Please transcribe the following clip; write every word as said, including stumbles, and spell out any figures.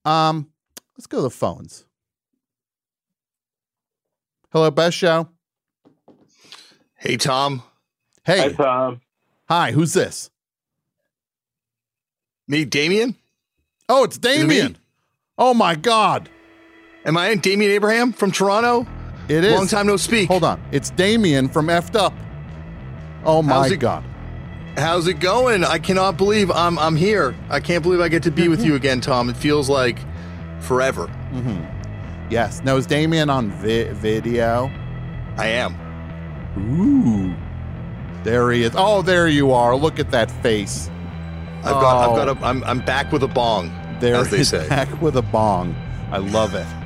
Um, let's go to the phones. Hello, Best Show. Hey, Tom. Hey. Hi, Tom. Hi, who's this? Me, Damien? Oh, it's Damien. Oh, my God. Am I in Damien Abraham from Toronto? It is. Long time no speak. Hold on. It's Damien from Effed Up. Oh, my How's it, God. How's it going? I cannot believe I'm I'm here. I can't believe I get to be with you again, Tom. It feels like forever. Mm-hmm. Yes. Now, is Damien on vi- video? I am. Ooh. There he is. Oh, there you are. Look at that face. I've got Oh. I've got a I'm I'm back with a bong. There as they is say. Back with a bong. I love it.